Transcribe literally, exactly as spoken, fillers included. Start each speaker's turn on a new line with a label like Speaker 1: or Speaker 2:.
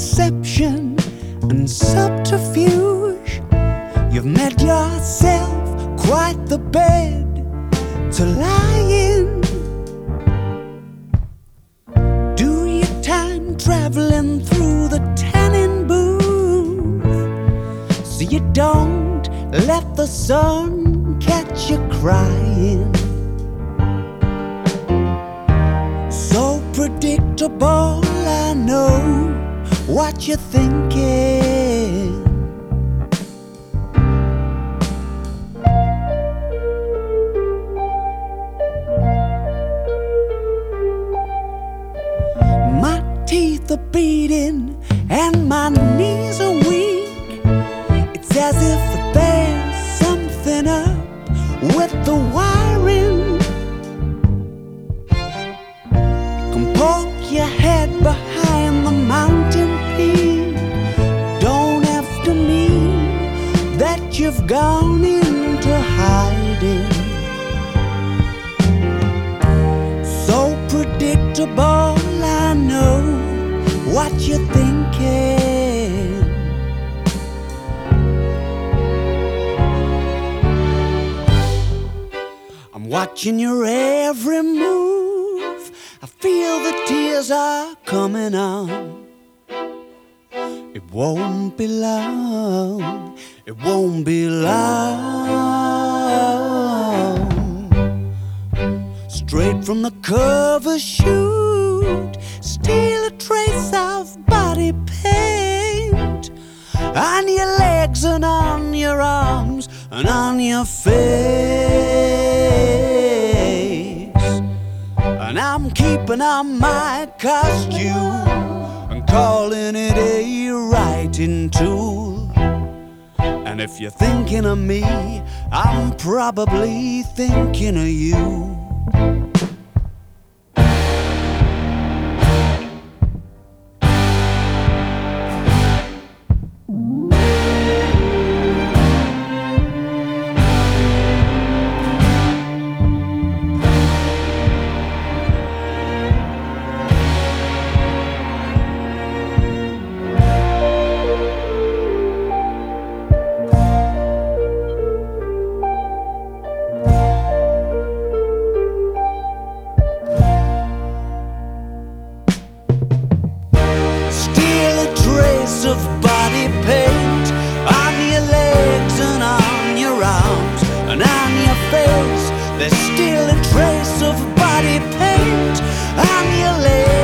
Speaker 1: deception and subterfuge. You've made yourself quite the bed to lie in. Do your time traveling through the tanning booth, so you don't let the sun catch you crying. So predictable, I know what you're thinking. My teeth are beating and my knees are weak. It's as if there's something up with the wiring. Poke your head behind the mountain peak. Don't have to mean that you've gone into hiding. So predictable, I know what you're thinking. I'm watching your every move. I feel the tears are coming on. It won't be long, it won't be long. Straight from the cover shoot, steal a trace of body paint on your legs and on your arms and on your face. And I'm keeping on my costume and calling it a writing tool. And if you're thinking of me, I'm probably thinking of you. Of body paint on your legs and on your arms and on your face. There's still a trace of body paint on your legs.